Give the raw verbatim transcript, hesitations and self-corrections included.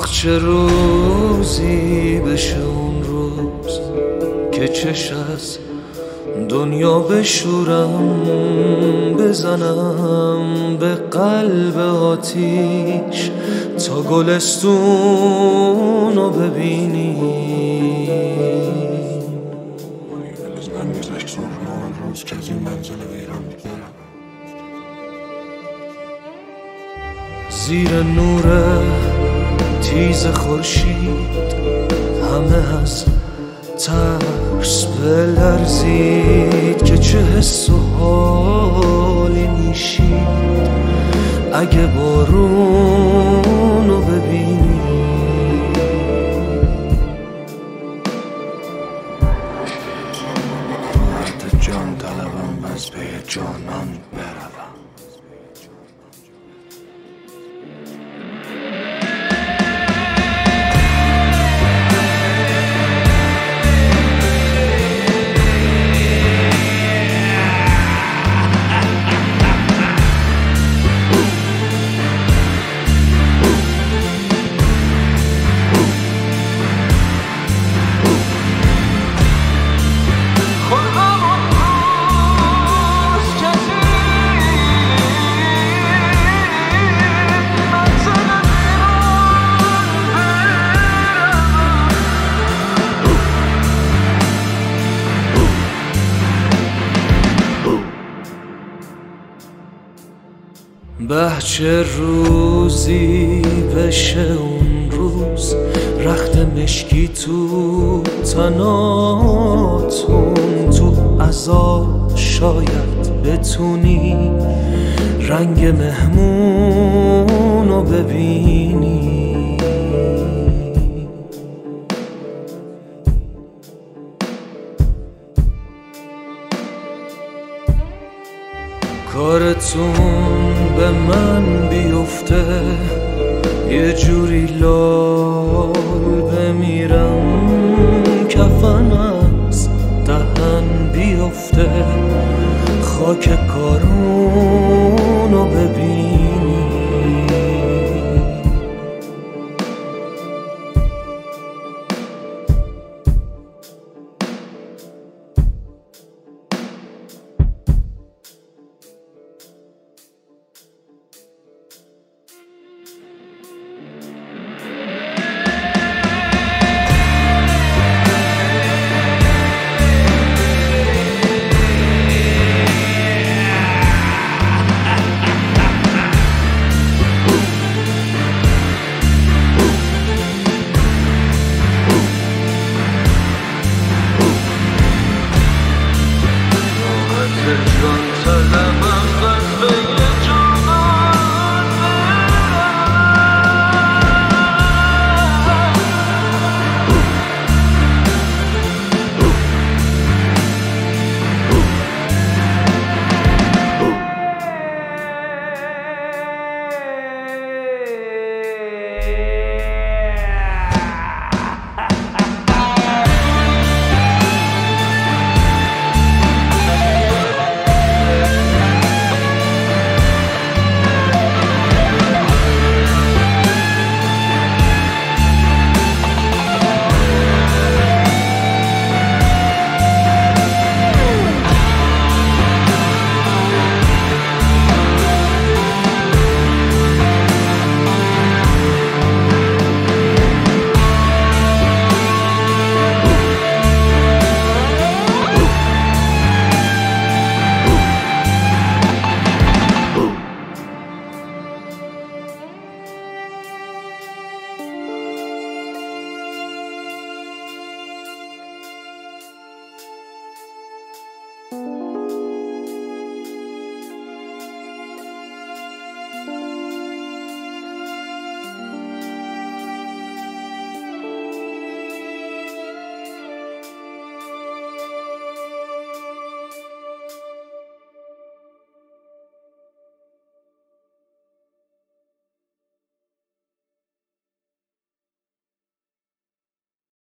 آخ چه روزی بشه اون روز که چش از دنیا بشورم، بزنم به قلب آتیش تا گلستون رو ببینی. من گذشت اون روز که از این منزل ویران میبرم. زیر نور تیز خورشید همه از ترس بلرزید که چه حس و حالی میشید اگه بارون رو ببینی. مرد جان طلبم از پی جانان بروم. به چه روزی بشه اون روز رخت مشکی تو تناتون، تو عزا شاید بتونی رنگ مهمون رو ببینی. کارتون به من بیفته یه جوری لال بمیرم، کفن از دهن بیفته خاک کارونو ببینی. you